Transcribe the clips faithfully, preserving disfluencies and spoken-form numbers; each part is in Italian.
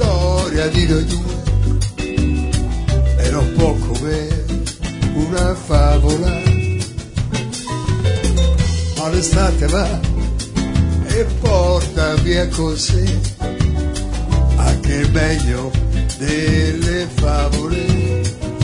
storia di noi due era un po' come una favola, ma l'estate va e porta via con sé anche meglio delle favole.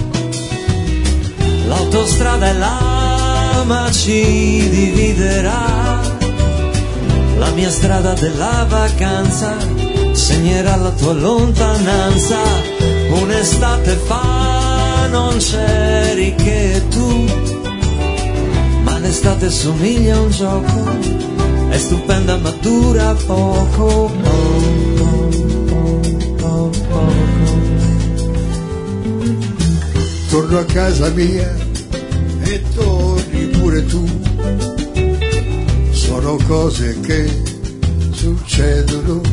L'autostrada e l'ama ci dividerà, la mia strada della vacanza segnerà la tua lontananza. Un'estate fa non c'eri che tu, ma l'estate somiglia a un gioco, è stupenda ma dura poco, poco, poco, poco. Torno a casa mia e torni pure tu, sono cose che succedono.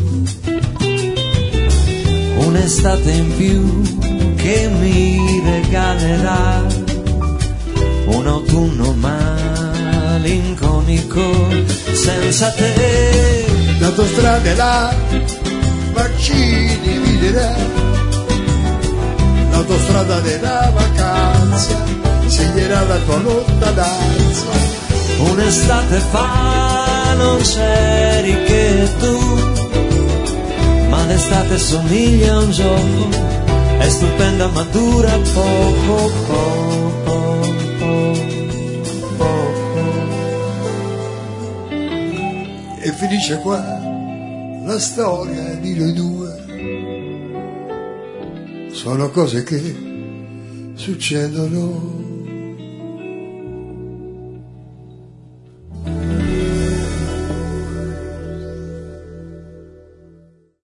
Un'estate in più che mi regalerà un autunno malinconico senza te. L'autostrada è là, ma ci dividerà, l'autostrada della vacanza segnerà la tua lontananza. Un'estate fa non c'eri che tu, ma l'estate somiglia a un gioco, è stupenda ma dura poco, poco, poco. E finisce qua la storia di noi due, sono cose che succedono.